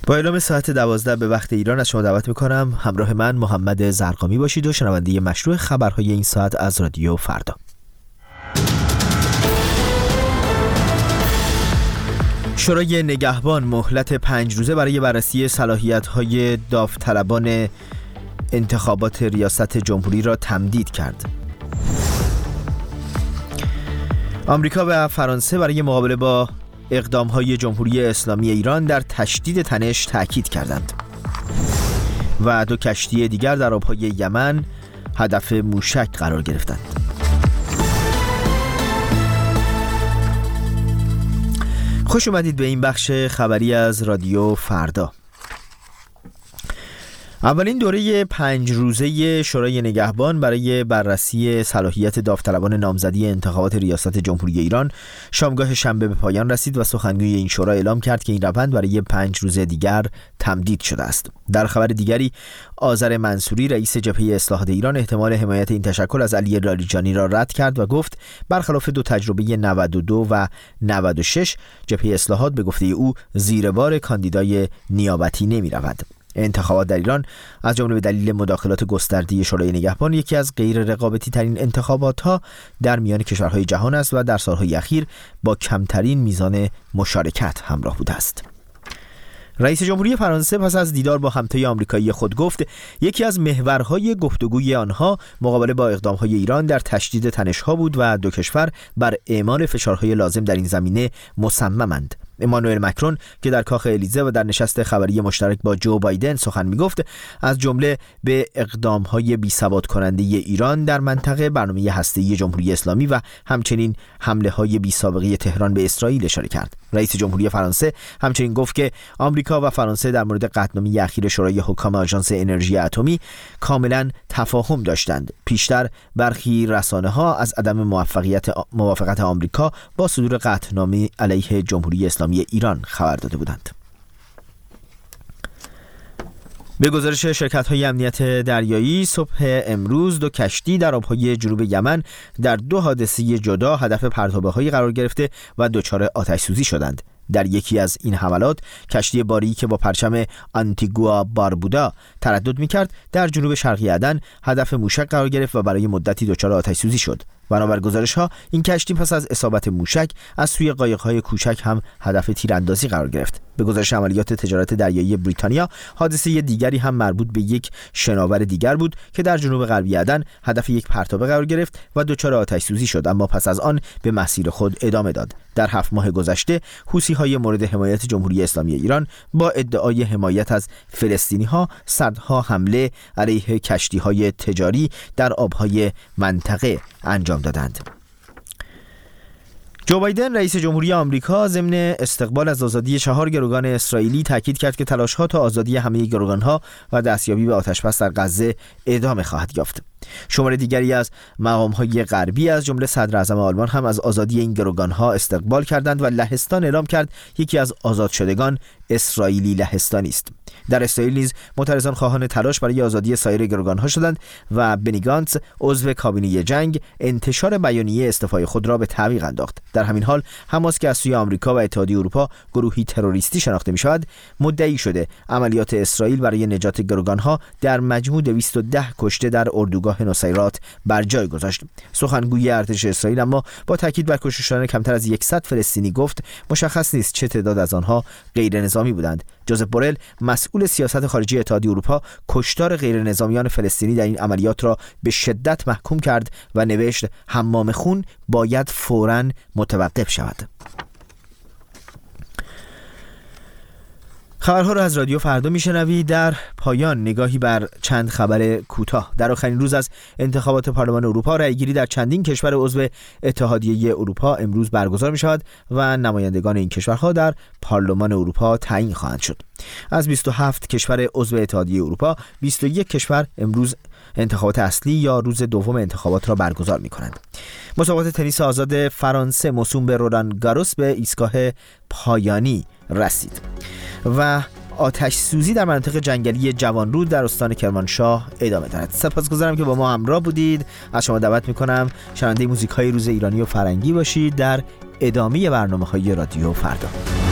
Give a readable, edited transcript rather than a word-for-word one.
با اعلام ساعت 12 به وقت ایران از شما دعوت میکنم همراه من محمد زرقامی باشید و شنونده مشروع خبرهای این ساعت از رادیو فردا. شورای نگهبان مهلت 5 روزه برای بررسی صلاحیت‌های داوطلبان انتخابات ریاست جمهوری را تمدید کرد. آمریکا و فرانسه برای مقابله با اقدام‌های جمهوری اسلامی ایران در تشدید تنش تأکید کردند. و 2 کشتی دیگر در آب‌های یمن هدف موشک قرار گرفتند. خوش اومدید به این بخش خبری از رادیو فردا. اولین دوره 5 روزه شورای نگهبان برای بررسی صلاحیت داوطلبان نامزدی انتخابات ریاست جمهوری ایران شامگاه شنبه به پایان رسید و سخنگوی این شورا اعلام کرد که این روند برای 5 روز دیگر تمدید شده است. در خبر دیگری، آذر منصوری رئیس جبهه اصلاحات ایران احتمال حمایت این تشکل از علی لاریجانی را رد کرد و گفت برخلاف 2 تجربه 92 و 96 جبهه اصلاحات به گفته او زیر بار کاندیدای نیابتی نمی رود. انتخابات در ایران از جمله به دلیل مداخلات گسترده شورای نگهبان یکی از غیر رقابتی ترین انتخابات‌ها در میان کشورهای جهان است و در سالهای اخیر با کمترین میزان مشارکت همراه بوده است. رئیس جمهوری فرانسه پس از دیدار با همتای آمریکایی خود گفت یکی از محورهای گفتگوی آنها مقابله با اقدام‌های ایران در تشدید تنش‌ها بود و 2 کشور بر اعمال فشارهای لازم در این زمینه مصممند. امانوئل مکرون که در کاخ الیزه و در نشست خبری مشترک با جو بایدن سخن می‌گفت، از جمله به اقدام‌های بی‌ثبات کننده ایران در منطقه، برنامه هسته‌ای جمهوری اسلامی و همچنین حمله‌های بی‌سابقه تهران به اسرائیل اشاره کرد. رئیس جمهوری فرانسه همچنین گفت که آمریکا و فرانسه در مورد قطعنامه اخیر شورای حکام آژانس انرژی اتمی کاملا تفاهم داشتند. پیشتر برخی رسانه‌ها از عدم موافقت آمریکا با صدور قطعنامه علیه جمهوری اسلامی ایران خبر داده بودند. به گزارش شرکت‌های امنیت دریایی، صبح امروز 2 کشتی در آب‌های جنوب یمن در 2 حادثه جدا هدف پرتابه‌هایی قرار گرفته و دچار آتش‌سوزی شدند. در یکی از این حملات کشتی باری که با پرچم آنتیگوا باربودا تردد می‌کرد در جنوب شرقی عدن هدف موشک قرار گرفت و برای مدتی دچار آتش‌سوزی شد. بنابر گزارش‌ها این کشتی پس از اصابت موشک از سوی قایق‌های کوچک هم هدف تیراندازی قرار گرفت. به گزارش عملیات تجارت دریایی بریتانیا، حادثه دیگری هم مربوط به یک شناور دیگر بود که در جنوب غربی عدن هدف یک پرتابه قرار گرفت و دچار آتش‌سوزی شد، اما پس از آن به مسیر خود ادامه داد. در 7 ماه گذشته حوثی‌های مورد حمایت جمهوری اسلامی ایران با ادعای حمایت از فلسطینی‌ها صدها حمله علیه کشتی‌های تجاری در آب‌های منطقه انجام دادند. جو بایدن رئیس جمهوری آمریکا ضمن استقبال از آزادی 4 گروگان اسرائیلی تاکید کرد که تلاش‌ها تا آزادی همه گروگان‌ها و دستیابی به آتش‌بس در غزه ادامه خواهد یافت. شمار دیگری از مقام‌های غربی از جمله صدر اعظم آلمان هم از آزادی این گروگان‌ها استقبال کردند و لهستان اعلام کرد یکی از آزاد شدگان اسرائیلی لهستانی است. در اسرائیل نیز معترضان خواهان تلاش برای آزادی سایر گروگان‌ها شدند و بنی گانتز عضو کابینه جنگ انتشار بیانیه استعفای خود را به تعویق انداخت. در همین حال حماس که از سوی آمریکا و اتحادیه اروپا گروهی تروریستی شناخته می‌شود، مدعی شده عملیات اسرائیل برای نجات گروگان‌ها در مجموع 210 کشته در اردوگاه نصیرات بر جای گذاشت. سخنگوی ارتش اسرائیل اما با تاکید بر کشته شدن کمتر از 100 فلسطینی گفت مشخص نیست چه تعداد از آنها غیر نظامی بودند. جوزف بورل مسئول سیاست خارجی اتحادیه اروپا کشتار غیر نظامیان فلسطینی در این عملیات را به شدت محکوم کرد و نوشت حمام خون باید فوراً متوقف شود. خبرها را از رادیو فردا میشنوید. در پایان نگاهی بر چند خبر کوتاه. در آخرین روز از انتخابات پارلمان اروپا رأیگیری در چندین کشور عضو اتحادیه اروپا امروز برگزار می شود و نمایندگان این کشورها در پارلمان اروپا تعیین خواهند شد. از 27 کشور عضو اتحادیه اروپا 21 کشور امروز انتخابات اصلی یا روز دوم انتخابات را برگزار می کنند. مسابقات تنیس آزاد فرانسه موسوم به رولان گاروس به ایستگاه پایانی رسید و آتش سوزی در مناطق جنگلی جوانرود در استان کرمانشاه ادامه دارد. سپاسگزارم که با ما همراه بودید. از شما دعوت میکنم شنونده موزیک های روز ایرانی و فرنگی باشید در ادامه برنامه های رادیو فردا.